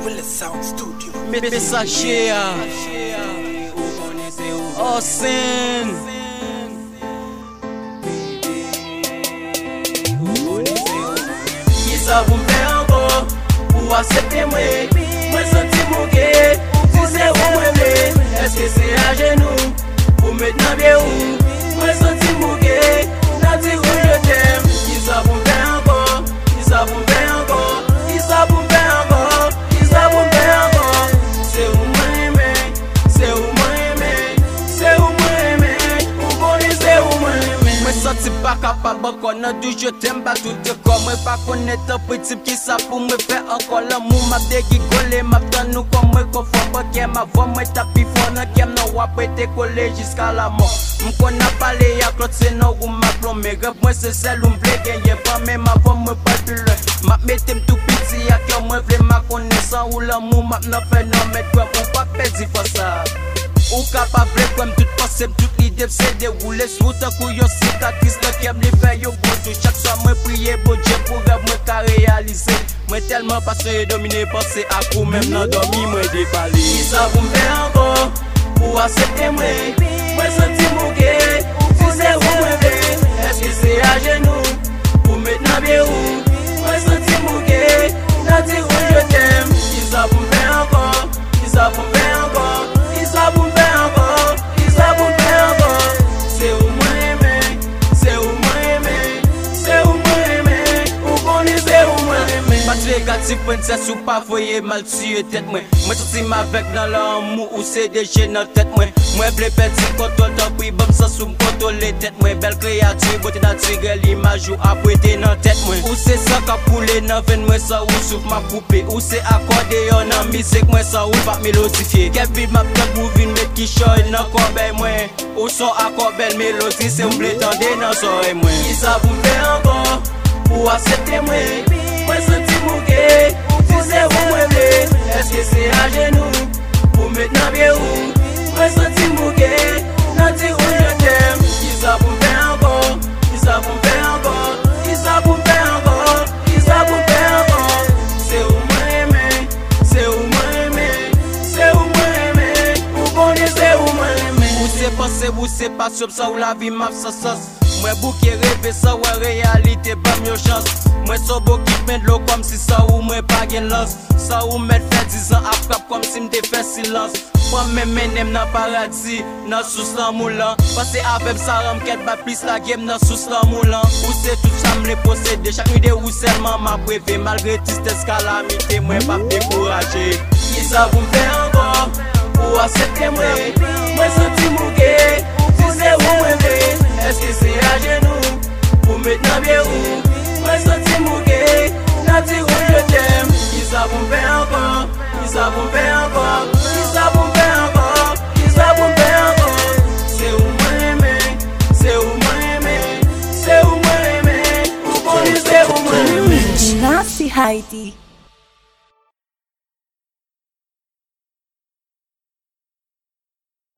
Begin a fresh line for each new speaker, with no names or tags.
Will Sound Studio.
Messager Osen
Ki sa pou m'fè ankon pou aksepte mwen. Mwen senti mouke, si se ou mwen vle. Eske se a genou pou met nan bie ou. Mwen senti mouke, nan di ou je t'aime. Ki sa pou m'fè ankon, ki sa pou m'fè ankon, ki sa pou m'fè ankon, ki sa pou m'fè ankon. Se ou mwen eme, se ou mwen eme, se ou mwen eme, ou koni se ou mwen eme.
Mwen senti pa kapab ankon nan du je t'aime ba tout de kon. Mwen pa konet an pritip ki sa pou mwen fè ankon. L'amou map de gigole, map tan nou kon mwen konfon. Ba kem avon mwen tapi fon nan kem nan wap ete kole jiska la mort. Mwen kon a pale ya klot se nan ou ma plon. Me rep mwen se sel ou mble genye pa men avon mwen pa plus loin. Map metem tout piti ya kyo mwen vle ma konesan. Ou l'amou map nan fè nan met kwen ou pa pedi fwa sa. Ou kapab vle kwen tout pensem, tout l'idep se deroule. Sou tan kou yon cicatrice le kem li fè yo goto. Chak soir mwen priye bo Dieu pou rêve mwen ka réaliser. Mwen telman passionné domine pense à kou même nan dormi mwen déballé.
Ki sa pou m'fè ankon pou aksepte mwen. Mwen senti mouke, si se ou mwen vle. Eske se a genou pou met nan bie ou. Mwen senti mouke, nan di ou je t'aime. Ki sa pou m'fè ankon, ki sa pou m'fè ankon, ki sa pou m'fè ankon, ki sa pou m'fè ankon. Se ou mwen eme, se ou mwen eme, se ou mwen eme, ou koni se ou mwen eme.
Pas négatif, princesse ou pas voyer mal tuer tête moi. Moi sorti m'avec dans l'amour ou c'est déjà dans tête moi. Moi vle perdre contrôle dans puis bam sans sous contrôler tête moi. Belle créature, beauté naturelle, l'image ou apprêter dans tête moi. Ou c'est ça qu'a coulé dans veine moi ça ou souffle m'a coupé. Ou c'est accordéon en musique moi ça ou pas mélodifier. Kevin m'a pris pour venir mettre qui choy dans corbeille moi. Ou son accord belle mélodie c'est on blé tendre dans soirée moi.
Ki sa pou m'fè ankon pou aksepte mwen. Mwen senti mouke, si se ou mwen vle. Eske se a genou pou met nan bie ou. Mwen senti mouke, nan di ou je t'aime. Ki sa pou m'fè ankon, ki sa pou m'fè ankon, ki sa pou m'fè ankon, ki sa pou m'fè ankon. Se ou mwen eme, se ou mwen eme, se ou mwen eme, ou koni se ou mwen eme.
Ou c'est pensé ou c'est pas sur ça ou la vie m'a sa sauce. Moi bouquet rêver ça ouais réalité pas mieux chance. Moi so beau qui met de l'eau comme si ça ou moi pas gain lance. Ça ou met fait 10 ans après comme si m'te fait silence. Moi même menem dans paradis dans sous l'amour là. Parce avec ça ram quête pas plus la game dans sous l'amour là. Ou c'est tout ça me les posséder chaque nuit ou seulement m'a prévé malgré tristesse calamité moi pas décourager.
Ki sa pou m'fè ankon pou aksepte mwen. Mwen senti mouke, si se ou mwen vle. Eske se a genou pou met nan bie ou. Mwen senti mouke, nan di ou je t'aime. Ki sa pou m'fè ankon, ki sa pou m'fè ankon, ki sa pou m'fè ankon, ki sa pou m'fè ankon. Se ou mwen eme, se ou mwen eme, se ou mwen eme, ou koni se ou mwen eme.
Nasty Heidi.